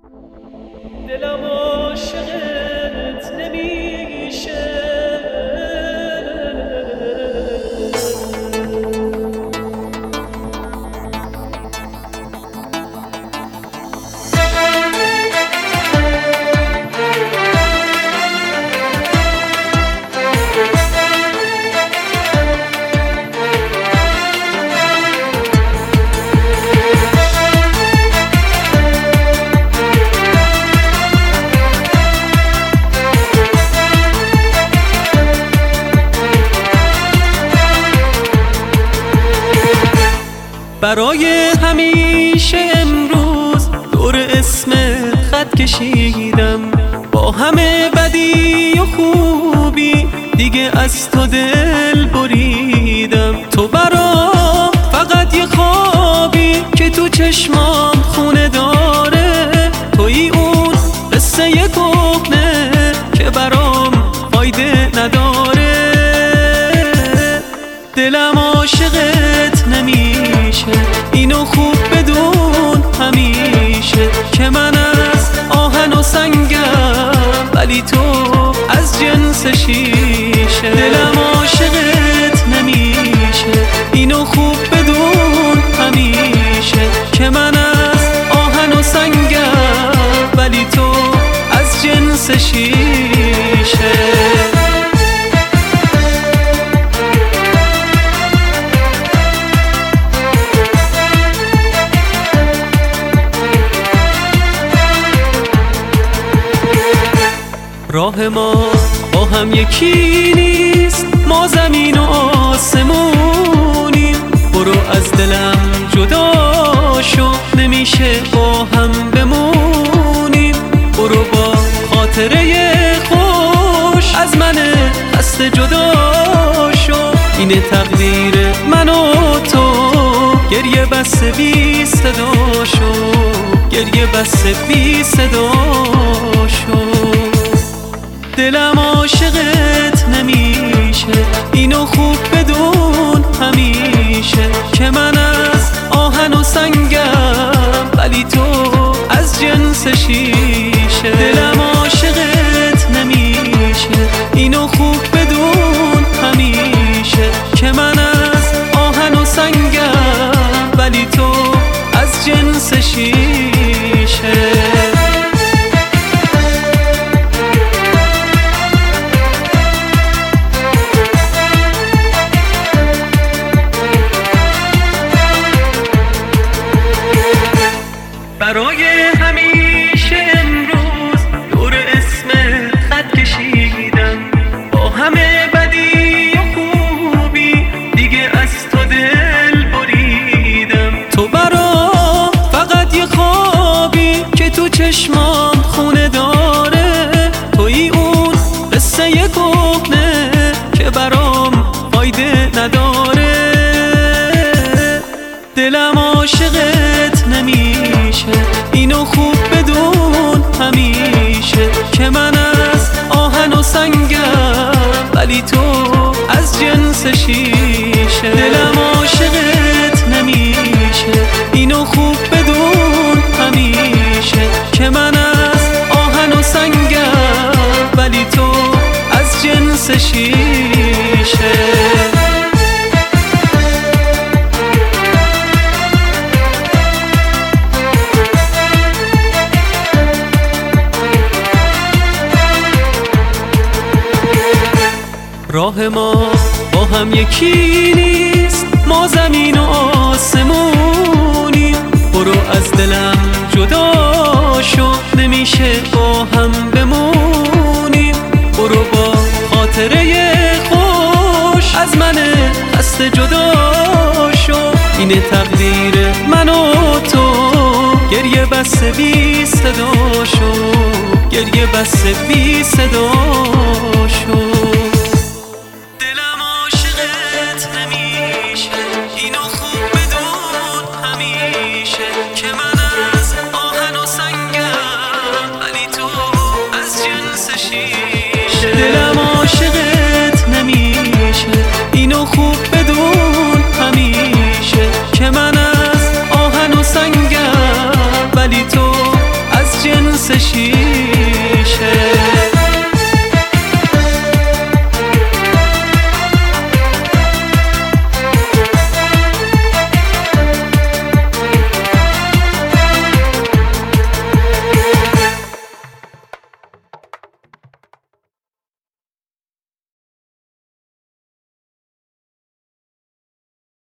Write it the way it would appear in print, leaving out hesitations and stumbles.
دلم عاشقت نمیشه. برای همیشه امروز دور اسمت خط کشیدم، با همه بدی و خوبی دیگه از تو دل بریدم. تو برام فقط یه خوابی که تو چشمام خونه داره، توی اون قصه کهنه که برام فایده نداره. دلم عاشقت نمیشه، اینو خوب بدون همیشه، که من از آهن و سنگم ولی تو از جنس شیشه. دلم عاشقت نمیشه، اینو خوب بدون همیشه، که من از آهن و سنگم ولی تو از جنس شیشه. راه ما با هم یکی نیست، ما زمین و آسمونیم. برو از دلم جدا شو، نمیشه با هم بمونیم. برو با خاطره خوش از من خسته جدا شو. اینه تقدیر من و تو، گریه بس بی صدا شو، گریه بس بی صدا شو. دلم عاشقت نمیشه، اینو خوب بدون همیشه، که من از آهن و سنگم ولی تو از جنس شیشه. دلم عاشقت نمیشه، اینو خوب بدون همیشه، که من از آهن و سنگم ولی تو از جنس شیشه. برای همیشه امروز دور اسمت خط کشیدم، با همه بدی و خوبی دیگه از تو دل بریدم. تو برام فقط یه خوابی که تو چشمام خونه داره، توی اون قصه کهنه که برام فایده نداره. دلم عاشقت نمیشه، اینو خوب بدون همیشه، که من از آهن و سنگم ولی تو از جنس شیشه. دلم عاشقت نمیشه، اینو خوب بدون همیشه، که من از آهن و سنگم ولی تو از جنس شیشه. راه ما با هم یکی نیست، ما زمین و آسمونیم. برو از دلم جدا شو، نمیشه با هم بمونیم. برو با خاطره خوش از من خسته جدا شو. اینه تقدیر من و تو، گریه بس بی صدا شو، گریه بس بی صدا شو.